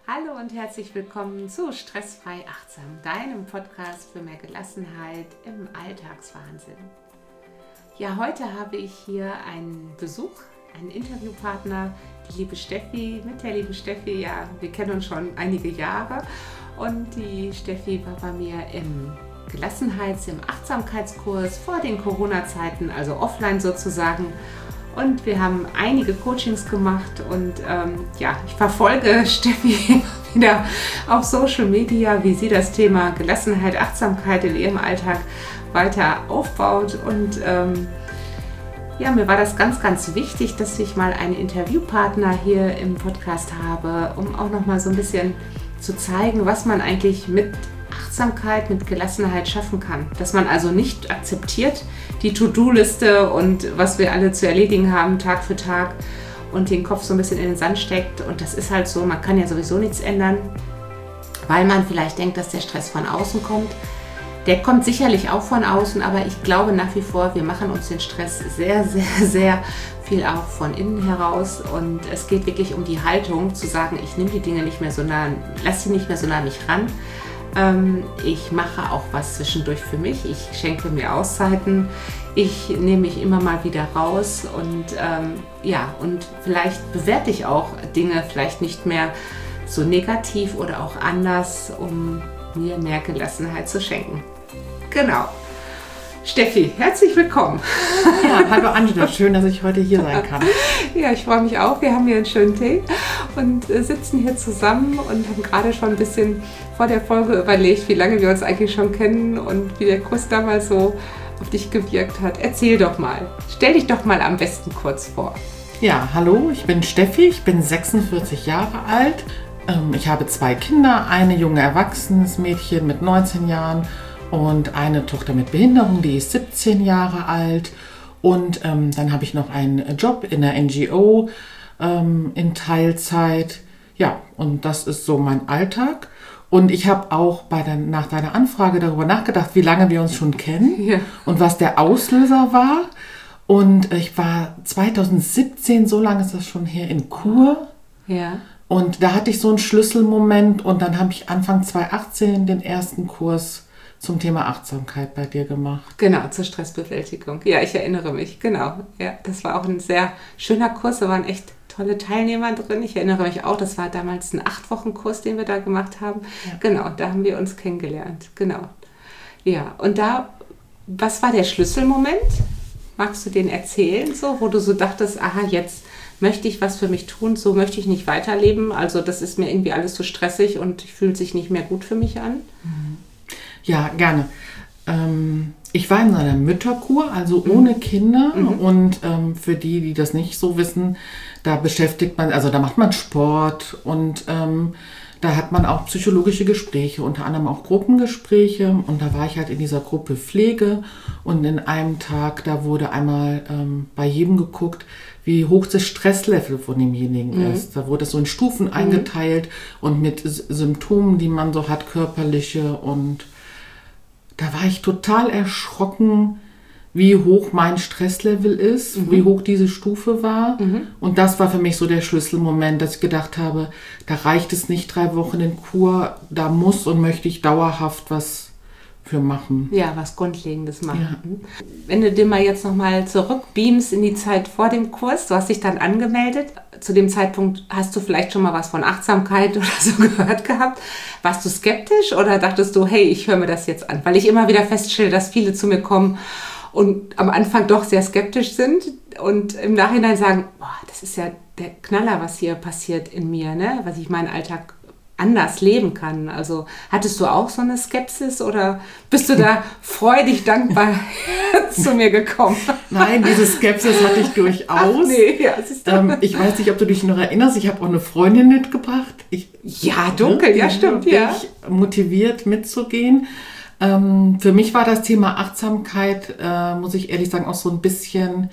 Hallo und herzlich willkommen zu Stressfrei Achtsam, deinem Podcast für mehr Gelassenheit im Alltagswahnsinn. Ja, heute habe ich hier einen Besuch, einen Interviewpartner, die liebe Steffi. Mit der lieben Steffi, ja, wir kennen uns schon einige Jahre und die Steffi war bei mir im im Achtsamkeitskurs vor den Corona-Zeiten, also offline sozusagen. Und wir haben einige Coachings gemacht und ich verfolge Steffi wieder auf Social Media, wie sie das Thema Gelassenheit, Achtsamkeit in ihrem Alltag weiter aufbaut. Und mir war das ganz, ganz wichtig, dass ich mal einen Interviewpartner hier im Podcast habe, um auch nochmal so ein bisschen zu zeigen, was man eigentlich mit Achtsamkeit, mit Gelassenheit schaffen kann. Dass man also nicht akzeptiert die To-Do-Liste und was wir alle zu erledigen haben, Tag für Tag und den Kopf so ein bisschen in den Sand steckt. Und das ist halt so, man kann ja sowieso nichts ändern, weil man vielleicht denkt, dass der Stress von außen kommt. Der kommt sicherlich auch von außen, aber ich glaube nach wie vor, wir machen uns den Stress sehr, sehr, sehr viel auch von innen heraus. Und es geht wirklich um die Haltung, zu sagen, ich nehme die Dinge nicht mehr so nah, lass sie nicht mehr so nah an mich ran. Ich mache auch was zwischendurch für mich. Ich schenke mir Auszeiten. Ich nehme mich immer mal wieder raus und und vielleicht bewerte ich auch Dinge vielleicht nicht mehr so negativ oder auch anders, um mir mehr Gelassenheit zu schenken. Genau. Steffi, herzlich willkommen. Ja, hallo Angela, schön, dass ich heute hier sein kann. Ja, ich freue mich auch. Wir haben hier einen schönen Tee und sitzen hier zusammen und haben gerade schon ein bisschen vor der Folge überlegt, wie lange wir uns eigentlich schon kennen und wie der Kurs damals so auf dich gewirkt hat. Erzähl doch mal. Stell dich doch mal am besten kurz vor. Ja, hallo, ich bin Steffi, ich bin 46 Jahre alt. Ich habe 2 Kinder, eine junge erwachsenes Mädchen mit 19 Jahren und eine Tochter mit Behinderung, die ist 17 Jahre alt. Und dann habe ich noch einen Job in der NGO in Teilzeit. Ja, und das ist so mein Alltag. Und ich habe auch nach deiner Anfrage darüber nachgedacht, wie lange wir uns schon kennen und was der Auslöser war. Und ich war 2017, so lange ist das schon her, in Chur. Ja. Und da hatte ich so einen Schlüsselmoment und dann habe ich Anfang 2018 den ersten Kurs zum Thema Achtsamkeit bei dir gemacht. Genau, zur Stressbewältigung. Ja, ich erinnere mich, genau. Ja, das war auch ein sehr schöner Kurs, da waren echt tolle Teilnehmer drin. Ich erinnere mich auch, das war damals ein 8-Wochen-Kurs, den wir da gemacht haben. Ja. Genau, da haben wir uns kennengelernt, genau. Ja, und was war der Schlüsselmoment? Magst du den erzählen, so, wo du so dachtest, aha, jetzt möchte ich was für mich tun, so möchte ich nicht weiterleben, also das ist mir irgendwie alles zu stressig und fühlt sich nicht mehr gut für mich an? Ja, gerne. Ich war in einer Mütterkur, also ohne Kinder und für die das nicht so wissen, da macht man Sport und da hat man auch psychologische Gespräche, unter anderem auch Gruppengespräche und da war ich halt in dieser Gruppe Pflege und in einem Tag, da wurde einmal bei jedem geguckt, wie hoch das Stresslevel von demjenigen ist. Da wurde es so in Stufen eingeteilt und mit Symptomen, die man so hat, körperliche, und da war ich total erschrocken, wie hoch mein Stresslevel ist, wie hoch diese Stufe war. Und das war für mich so der Schlüsselmoment, dass ich gedacht habe, da reicht es nicht 3 Wochen in Kur, da muss und möchte ich dauerhaft was für machen. Ja, was Grundlegendes machen. Ja. Wenn du dir mal jetzt nochmal zurückbeamst in die Zeit vor dem Kurs, du hast dich dann angemeldet. Zu dem Zeitpunkt hast du vielleicht schon mal was von Achtsamkeit oder so gehört gehabt. Warst du skeptisch oder dachtest du, hey, ich höre mir das jetzt an? Weil ich immer wieder feststelle, dass viele zu mir kommen und am Anfang doch sehr skeptisch sind und im Nachhinein sagen, boah, das ist ja der Knaller, was hier passiert in mir, ne? Was ich meinen Alltag anders leben kann. Also hattest du auch so eine Skepsis oder bist du da freudig dankbar zu mir gekommen? Nein, diese Skepsis hatte ich durchaus. Ach nee, ja, ich weiß nicht, ob du dich noch erinnerst, ich habe auch eine Freundin mitgebracht. Dunkel, ja stimmt. Ja. Ich motiviert mitzugehen. Für mich war das Thema Achtsamkeit, muss ich ehrlich sagen, auch so ein bisschen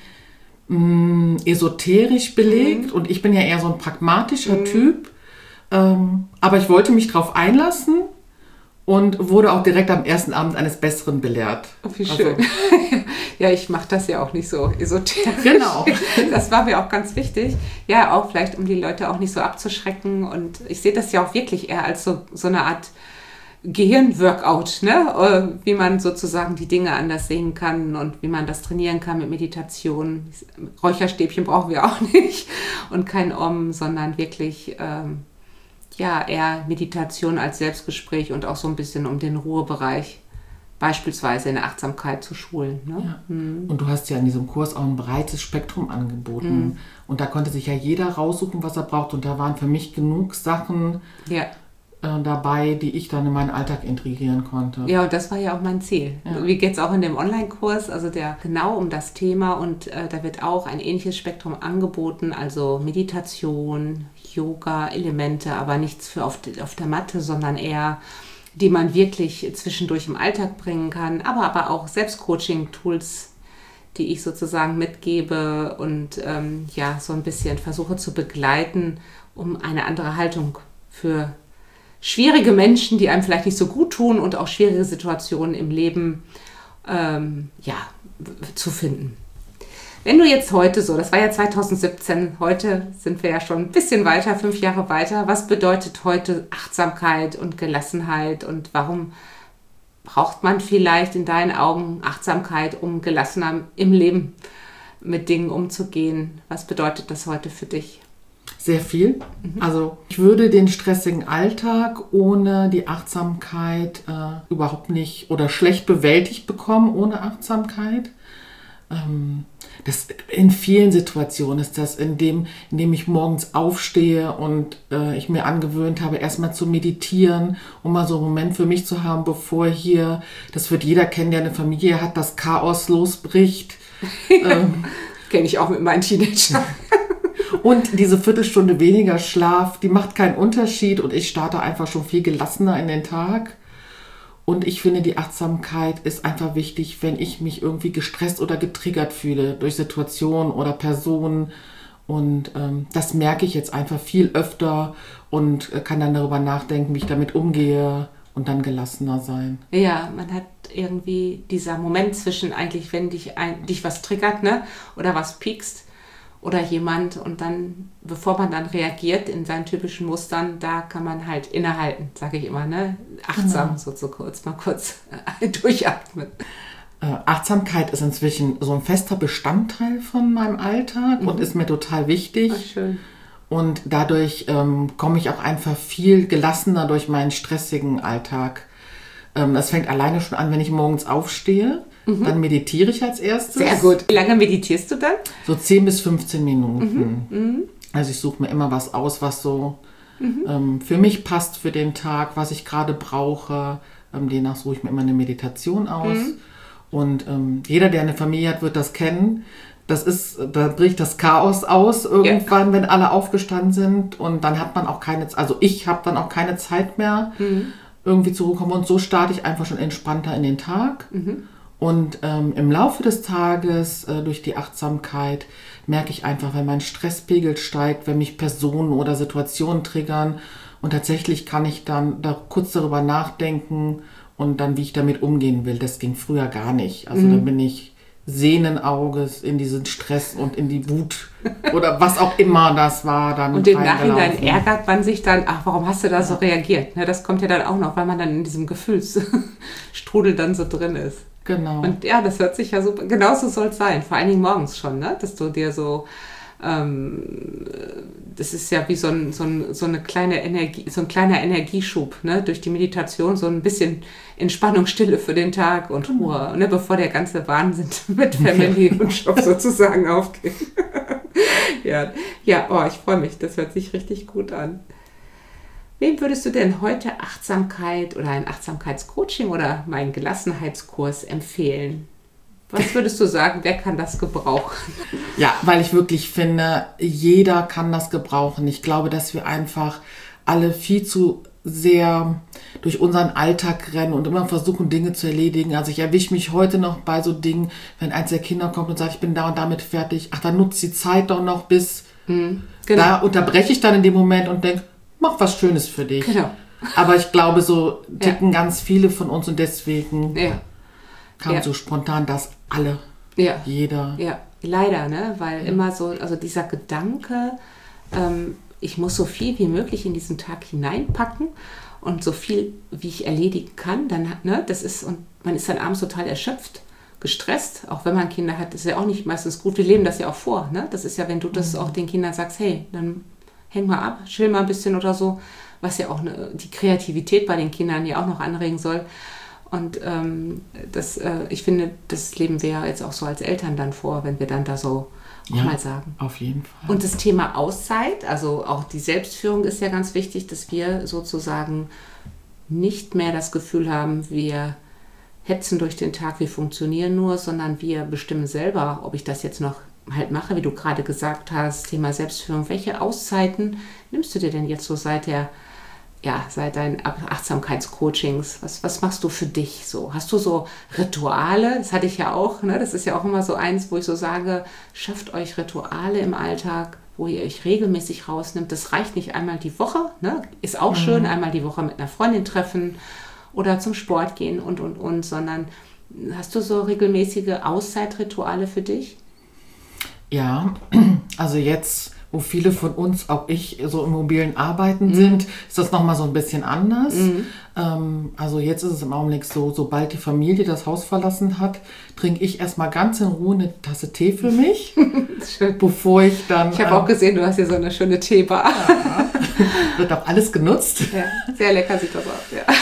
esoterisch belegt und ich bin ja eher so ein pragmatischer Typ. Aber ich wollte mich drauf einlassen und wurde auch direkt am ersten Abend eines Besseren belehrt. Oh, wie schön. Ja, ich mache das ja auch nicht so esoterisch. Genau. Das war mir auch ganz wichtig. Ja, auch vielleicht, um die Leute auch nicht so abzuschrecken. Und ich sehe das ja auch wirklich eher als so eine Art Gehirnworkout, ne? Wie man sozusagen die Dinge anders sehen kann und wie man das trainieren kann mit Meditation. Räucherstäbchen brauchen wir auch nicht und kein Om, sondern wirklich eher Meditation als Selbstgespräch und auch so ein bisschen um den Ruhebereich beispielsweise in der Achtsamkeit zu schulen. Ne? Ja. Und du hast ja in diesem Kurs auch ein breites Spektrum angeboten. Und da konnte sich ja jeder raussuchen, was er braucht. Und da waren für mich genug Sachen dabei, die ich dann in meinen Alltag integrieren konnte. Ja, und das war ja auch mein Ziel. Ja. Wie geht es auch in dem Online-Kurs, also der genau um das Thema. Und da wird auch ein ähnliches Spektrum angeboten, also Meditation, Yoga, Elemente, aber nichts für auf der Matte, sondern eher die man wirklich zwischendurch im Alltag bringen kann, aber auch Selbstcoaching-Tools, die ich sozusagen mitgebe und so ein bisschen versuche zu begleiten, um eine andere Haltung für schwierige Menschen, die einem vielleicht nicht so gut tun und auch schwierige Situationen im Leben zu finden. Wenn du jetzt heute das war ja 2017, heute sind wir ja schon ein bisschen weiter, 5 Jahre weiter. Was bedeutet heute Achtsamkeit und Gelassenheit und warum braucht man vielleicht in deinen Augen Achtsamkeit, um gelassener im Leben mit Dingen umzugehen? Was bedeutet das heute für dich? Sehr viel. Also ich würde den stressigen Alltag ohne die Achtsamkeit überhaupt nicht oder schlecht bewältigt bekommen ohne Achtsamkeit. Das in vielen Situationen ist das, indem ich morgens aufstehe und ich mir angewöhnt habe, erstmal zu meditieren, um mal so einen Moment für mich zu haben, bevor hier, das wird jeder kennen, der eine Familie hat, das Chaos losbricht. Kenne ich auch mit meinen Teenagern. Und diese Viertelstunde weniger Schlaf, die macht keinen Unterschied und ich starte einfach schon viel gelassener in den Tag. Und ich finde, die Achtsamkeit ist einfach wichtig, wenn ich mich irgendwie gestresst oder getriggert fühle durch Situationen oder Personen. Und das merke ich jetzt einfach viel öfter und kann dann darüber nachdenken, wie ich damit umgehe und dann gelassener sein. Ja, man hat irgendwie dieser Moment zwischen eigentlich, wenn dich was triggert, ne, oder was piekst oder jemand und dann, bevor man dann reagiert in seinen typischen Mustern, da kann man halt innehalten, sage ich immer, ne? Achtsam, so kurz durchatmen. Achtsamkeit ist inzwischen so ein fester Bestandteil von meinem Alltag und ist mir total wichtig. Ach, schön. Und dadurch komme ich auch einfach viel gelassener durch meinen stressigen Alltag. Das fängt alleine schon an, wenn ich morgens aufstehe. Dann meditiere ich als erstes. Sehr gut. Wie lange meditierst du dann? So 10 bis 15 Minuten. Also ich suche mir immer was aus, was so für mich passt für den Tag, was ich gerade brauche. Demnach suche ich mir immer eine Meditation aus. Und jeder, der eine Familie hat, wird das kennen. Da bricht das Chaos aus irgendwann, wenn alle aufgestanden sind. Und dann hat man auch ich habe dann auch keine Zeit mehr, irgendwie zu kommen. Und so starte ich einfach schon entspannter in den Tag. Und im Laufe des Tages, durch die Achtsamkeit, merke ich einfach, wenn mein Stresspegel steigt, wenn mich Personen oder Situationen triggern. Und tatsächlich kann ich dann kurz darüber nachdenken und dann, wie ich damit umgehen will. Das ging früher gar nicht. Also dann bin ich sehenden Auges in diesen Stress und in die Wut oder was auch immer das war. Dann und im Nachhinein ärgert man sich dann, warum hast du da so reagiert? Ne, das kommt ja dann auch noch, weil man dann in diesem Gefühlsstrudel dann so drin ist. Genau. Und ja, das hört sich ja super, genauso soll es sein, vor allen Dingen morgens schon, ne? Dass du dir so, das ist ja wie so eine kleine Energie, so ein kleiner Energieschub, ne? Durch die Meditation, so ein bisschen Entspannung, Stille für den Tag und Ruhe, ne? Bevor der ganze Wahnsinn mit Family und Job sozusagen aufgeht. Ja, ich freue mich, das hört sich richtig gut an. Wem würdest du denn heute Achtsamkeit oder ein Achtsamkeitscoaching oder meinen Gelassenheitskurs empfehlen? Was würdest du sagen, wer kann das gebrauchen? Ja, weil ich wirklich finde, jeder kann das gebrauchen. Ich glaube, dass wir einfach alle viel zu sehr durch unseren Alltag rennen und immer versuchen, Dinge zu erledigen. Also ich erwische mich heute noch bei so Dingen, wenn eins der Kinder kommt und sagt, ich bin da und damit fertig. Dann nutzt die Zeit doch noch bis... Genau. Da unterbreche ich dann in dem Moment und denke, mach was Schönes für dich. Genau. Aber ich glaube, so ticken ganz viele von uns und deswegen kam so spontan, dass alle Ja. Jeder. Ja, leider, ne? Weil immer so, also dieser Gedanke, ich muss so viel wie möglich in diesen Tag hineinpacken und so viel, wie ich erledigen kann, dann, ne, das ist, und man ist dann abends total erschöpft, gestresst, auch wenn man Kinder hat, ist ja auch nicht meistens gut. Wir leben das ja auch vor, ne? Das ist ja, wenn du das auch den Kindern sagst, hey, dann häng mal ab, chill mal ein bisschen oder so, was ja auch die Kreativität bei den Kindern ja auch noch anregen soll. Und ich finde, das leben wir ja jetzt auch so als Eltern dann vor, wenn wir dann da so auch mal sagen. Auf jeden Fall. Und das Thema Auszeit, also auch die Selbstführung ist ja ganz wichtig, dass wir sozusagen nicht mehr das Gefühl haben, wir hetzen durch den Tag, wir funktionieren nur, sondern wir bestimmen selber, ob ich das jetzt noch halt mache, wie du gerade gesagt hast, Thema Selbstführung. Welche Auszeiten nimmst du dir denn jetzt so seit deinen Achtsamkeitscoachings? Was machst du für dich so? Hast du so Rituale? Das hatte ich ja auch, ne? Das ist ja auch immer so eins, wo ich so sage, schafft euch Rituale im Alltag, wo ihr euch regelmäßig rausnimmt. Das reicht nicht einmal die Woche, ne? Ist auch schön, einmal die Woche mit einer Freundin treffen oder zum Sport gehen und, sondern hast du so regelmäßige Auszeitrituale für dich? Ja, also jetzt, wo viele von uns, auch ich, so im mobilen Arbeiten sind, ist das nochmal so ein bisschen anders. Also jetzt ist es im Augenblick so, sobald die Familie das Haus verlassen hat, trinke ich erstmal ganz in Ruhe eine Tasse Tee für mich, bevor ich dann... Ich habe auch gesehen, du hast hier so eine schöne Teebar. Ja, wird auch alles genutzt. Ja, sehr lecker sieht das aus, ja.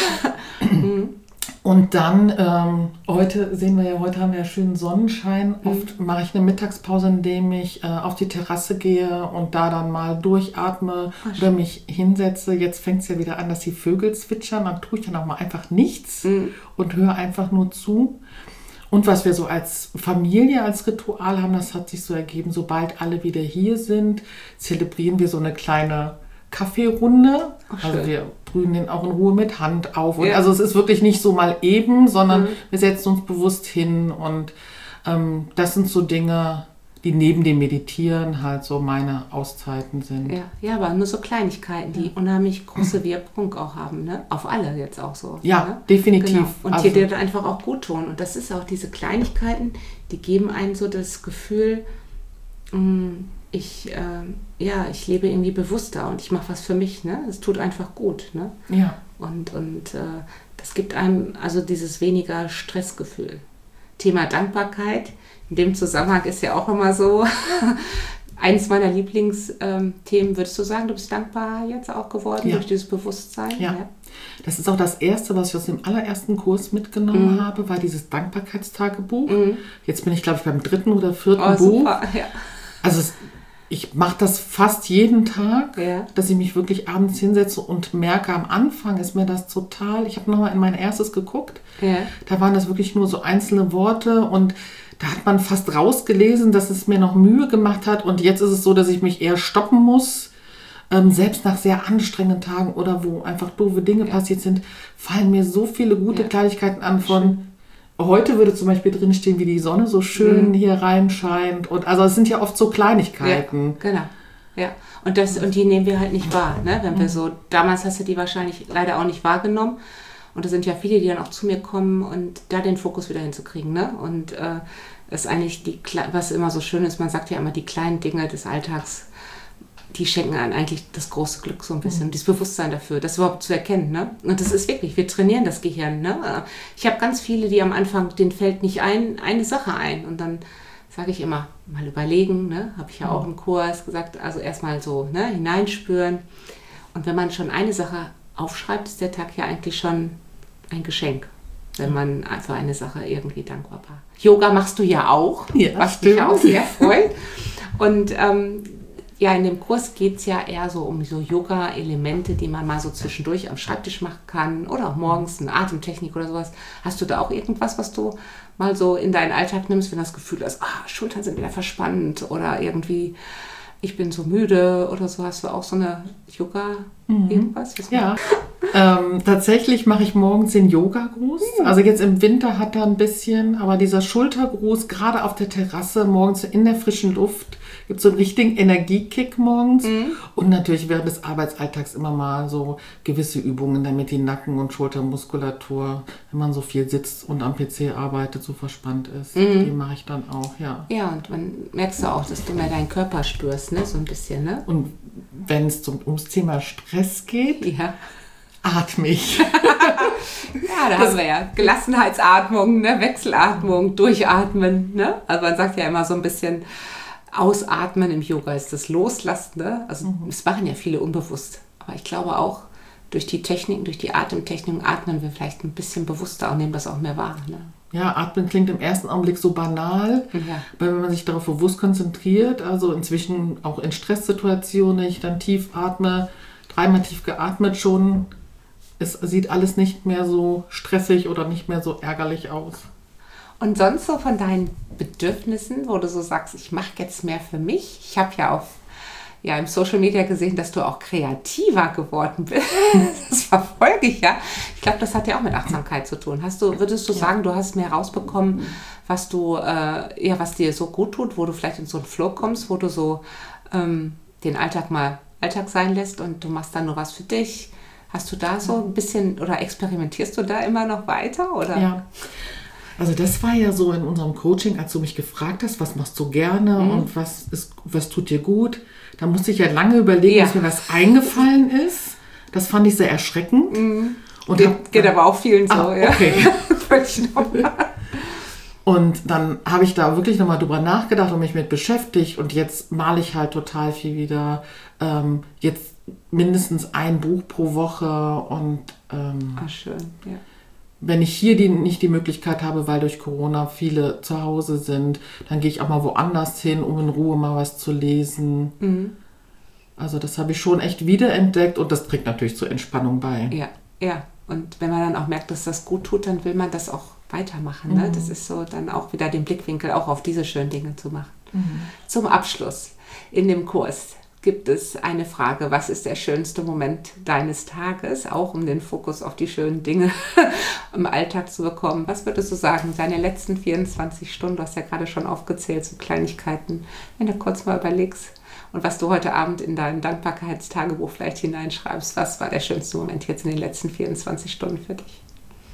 Und dann, heute haben wir ja schönen Sonnenschein. Oft mache ich eine Mittagspause, indem ich auf die Terrasse gehe und da dann mal durchatme oder mich hinsetze. Jetzt fängt es ja wieder an, dass die Vögel zwitschern. Dann tue ich dann auch mal einfach nichts und höre einfach nur zu. Und was wir so als Familie, als Ritual haben, das hat sich so ergeben, sobald alle wieder hier sind, zelebrieren wir so eine kleine Kaffeerunde. Also wir brühen den auch in Ruhe mit Hand auf. Und also es ist wirklich nicht so mal eben, sondern wir setzen uns bewusst hin. Und das sind so Dinge, die neben dem Meditieren halt so meine Auszeiten sind. Ja, aber nur so Kleinigkeiten, die unheimlich große Wirkung auch haben, ne? Auf alle jetzt auch so. Ja, ne? definitiv. Genau. Und also, die dir einfach auch gut tun. Und das ist auch diese Kleinigkeiten, die geben einem so das Gefühl, ich lebe irgendwie bewusster und ich mache was für mich, ne? Es tut einfach gut, ne? Ja. Und das gibt einem also dieses weniger Stressgefühl. Thema Dankbarkeit, in dem Zusammenhang ist ja auch immer so eins meiner Lieblingsthemen. Würdest du sagen, du bist dankbar jetzt auch geworden durch dieses Bewusstsein? Ja. Das ist auch das Erste, was ich aus dem allerersten Kurs mitgenommen habe, war dieses Dankbarkeitstagebuch. Jetzt bin ich, glaube ich, beim 3. oder 4. Buch. Super, ja. Also ich mache das fast jeden Tag, dass ich mich wirklich abends hinsetze und merke, am Anfang ist mir das total, ich habe nochmal in mein erstes geguckt, da waren das wirklich nur so einzelne Worte und da hat man fast rausgelesen, dass es mir noch Mühe gemacht hat und jetzt ist es so, dass ich mich eher stoppen muss, selbst nach sehr anstrengenden Tagen oder wo einfach doofe Dinge passiert sind, fallen mir so viele gute Kleinigkeiten an von... Heute würde zum Beispiel drinstehen, wie die Sonne so schön hier reinscheint. Und also es sind ja oft so Kleinigkeiten. Ja, genau. Ja. Und die nehmen wir halt nicht wahr. Ne? Wenn wir so, damals hast du die wahrscheinlich leider auch nicht wahrgenommen. Und es sind ja viele, die dann auch zu mir kommen und da den Fokus wieder hinzukriegen. Ne? Und das ist eigentlich was immer so schön ist, man sagt ja immer, die kleinen Dinge des Alltags, die schenken einem eigentlich das große Glück so ein bisschen, dieses Bewusstsein dafür, das überhaupt zu erkennen. Ne? Und das ist wirklich, wir trainieren das Gehirn. Ne? Ich habe ganz viele, die am Anfang, denen fällt nicht eine Sache ein. Und dann sage ich immer, mal überlegen, ne? Habe ich ja auch im Kurs gesagt, also erstmal so hineinspüren. Und wenn man schon eine Sache aufschreibt, ist der Tag ja eigentlich schon ein Geschenk, wenn man für eine Sache irgendwie dankbar war. Yoga machst du ja auch, was mich auch sehr freut. Und in dem Kurs geht es ja eher so um so Yoga-Elemente, die man mal so zwischendurch am Schreibtisch machen kann oder auch morgens eine Atemtechnik oder sowas. Hast du da auch irgendwas, was du mal so in deinen Alltag nimmst, wenn du das Gefühl hast, Schultern sind wieder verspannt oder irgendwie, ich bin so müde oder so? Hast du auch so eine Yoga irgendwas? Ja, Tatsächlich mache ich morgens den Yoga-Gruß. Also jetzt im Winter hat er ein bisschen, aber dieser Schultergruß, gerade auf der Terrasse, morgens in der frischen Luft, gibt so einen richtigen Energiekick morgens. Und natürlich während des Arbeitsalltags immer mal so gewisse Übungen, damit die Nacken- und Schultermuskulatur, wenn man so viel sitzt und am PC arbeitet, so verspannt ist. Die mache ich dann auch, ja. Ja, und man merkst du auch, dass du mehr deinen Körper spürst, ne? So ein bisschen, ne? Und wenn es ums Thema Stress geht, Ja. atme ich. Ja, da haben wir ja Gelassenheitsatmung, ne? Wechselatmung, Durchatmen. Ne? Also man sagt ja immer so ein bisschen Ausatmen im Yoga ist das Loslassen. Ne? Also das machen ja viele unbewusst. Aber ich glaube auch, durch die Techniken, durch die Atemtechniken atmen wir vielleicht ein bisschen bewusster und nehmen das auch mehr wahr. Ne? Ja, atmen klingt im ersten Augenblick so banal, Ja. aber wenn man sich darauf bewusst konzentriert, also inzwischen auch in Stresssituationen, ich dann tief atme, 3-mal tief geatmet schon, es sieht alles nicht mehr so stressig oder nicht mehr so ärgerlich aus. Und sonst so von deinen Bedürfnissen, wo du so sagst, ich mache jetzt mehr für mich. Ich habe ja im Social Media gesehen, dass du auch kreativer geworden bist. Das verfolge ich ja. Ich glaube, das hat ja auch mit Achtsamkeit zu tun. Würdest du sagen, du hast mehr rausbekommen, was dir so gut tut, wo du vielleicht in so einen Flow kommst, wo du so den Alltag mal Alltag sein lässt und du machst dann nur was für dich? Hast du da so ein bisschen oder experimentierst du da immer noch weiter? Oder? Ja, also das war ja so in unserem Coaching, als du mich gefragt hast, was machst du gerne und was tut dir gut. Da musste ich ja lange überlegen, bis mir was eingefallen ist. Das fand ich sehr erschreckend. Und geht aber auch vielen so. Okay. Ja. Und dann habe ich da wirklich nochmal drüber nachgedacht und mich mit beschäftigt. Und jetzt male ich halt total viel wieder. Jetzt mindestens ein Buch pro Woche. Und Schön, ja. wenn ich hier nicht die Möglichkeit habe, weil durch Corona viele zu Hause sind, dann gehe ich auch mal woanders hin, um in Ruhe mal was zu lesen. Also das habe ich schon echt wiederentdeckt und das trägt natürlich zur Entspannung bei. Ja. Und wenn man dann auch merkt, dass das gut tut, dann will man das auch weitermachen. Ne? Das ist so dann auch wieder den Blickwinkel auch auf diese schönen Dinge zu machen. Zum Abschluss in dem Kurs gibt es eine Frage: Was ist der schönste Moment deines Tages? Auch um den Fokus auf die schönen Dinge im Alltag zu bekommen. Was würdest du sagen, deine letzten 24 Stunden, du hast ja gerade schon aufgezählt, so Kleinigkeiten, wenn du kurz mal überlegst und was du heute Abend in dein Dankbarkeitstagebuch vielleicht hineinschreibst, was war der schönste Moment jetzt in den letzten 24 Stunden für dich?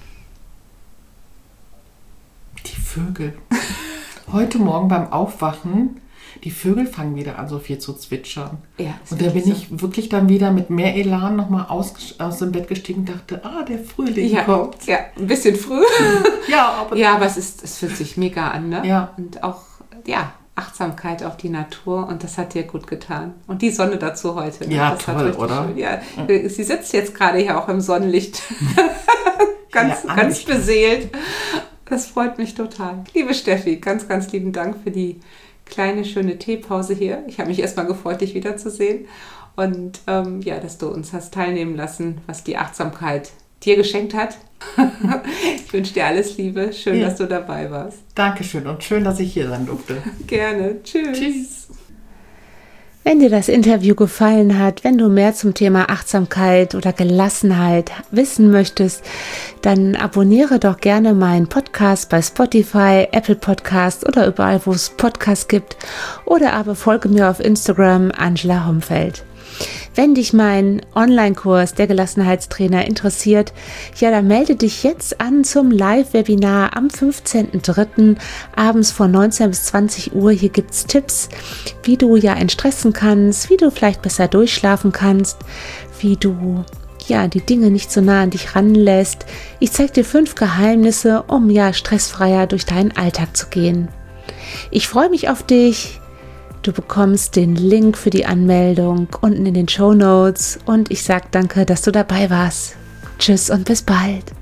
Die Vögel. Heute Morgen beim Aufwachen, die Vögel fangen wieder an, so viel zu zwitschern. Ja, und da bin ich wirklich dann wieder mit mehr Elan nochmal aus dem Bett gestiegen und dachte, der Frühling kommt. Ja, ein bisschen früh. aber es fühlt sich mega an, ne? Ja. Und auch, Achtsamkeit auf die Natur, und das hat dir gut getan. Und die Sonne dazu heute. Ne? Ja, das toll, oder? Schön. Ja, sie sitzt jetzt gerade hier auch im Sonnenlicht. ganz beseelt. Das freut mich total. Liebe Steffi, ganz, ganz lieben Dank für die kleine, schöne Teepause hier. Ich habe mich erstmal gefreut, dich wiederzusehen. Und dass du uns hast teilnehmen lassen, was die Achtsamkeit dir geschenkt hat. Ich wünsche dir alles Liebe. Schön, dass du dabei warst. Dankeschön und schön, dass ich hier sein durfte. Gerne. Tschüss. Wenn dir das Interview gefallen hat, wenn du mehr zum Thema Achtsamkeit oder Gelassenheit wissen möchtest, dann abonniere doch gerne meinen Podcast bei Spotify, Apple Podcast oder überall, wo es Podcasts gibt, oder aber folge mir auf Instagram, Angela Homfeld. Wenn dich mein Online-Kurs der Gelassenheitstrainer interessiert, dann melde dich jetzt an zum Live-Webinar am 15.03. abends von 19 bis 20 Uhr. Hier gibt es Tipps, wie du entstressen kannst, wie du vielleicht besser durchschlafen kannst, wie du die Dinge nicht so nah an dich ranlässt. Ich zeige dir 5 Geheimnisse, um stressfreier durch deinen Alltag zu gehen. Ich freue mich auf dich. Du bekommst den Link für die Anmeldung unten in den Shownotes und ich sage danke, dass du dabei warst. Tschüss und bis bald.